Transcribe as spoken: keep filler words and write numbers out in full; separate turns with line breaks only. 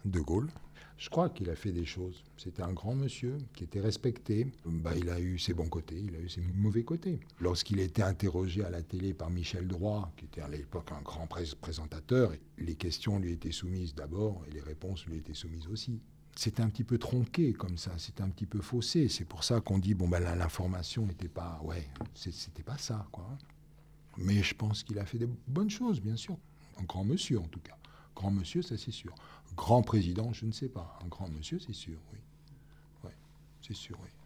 De Gaulle. Je crois qu'il a fait des choses. C'était un grand monsieur qui était respecté. Bah, il a eu ses bons côtés, il a eu ses mauvais côtés. Lorsqu'il était interrogé à la télé par Michel Droit, qui était à l'époque un grand pré- présentateur, les questions lui étaient soumises d'abord et les réponses lui étaient soumises aussi. C'était un petit peu tronqué comme ça, c'était un petit peu faussé. C'est pour ça qu'on dit, bon, ben, l'information n'était pas... Ouais, c'était pas ça, quoi. Mais je pense qu'il a fait des bonnes choses, bien sûr. Un grand monsieur, en tout cas. Grand monsieur, ça c'est sûr. Grand président, je ne sais pas. Un grand monsieur, c'est sûr, oui. Ouais, c'est sûr, oui.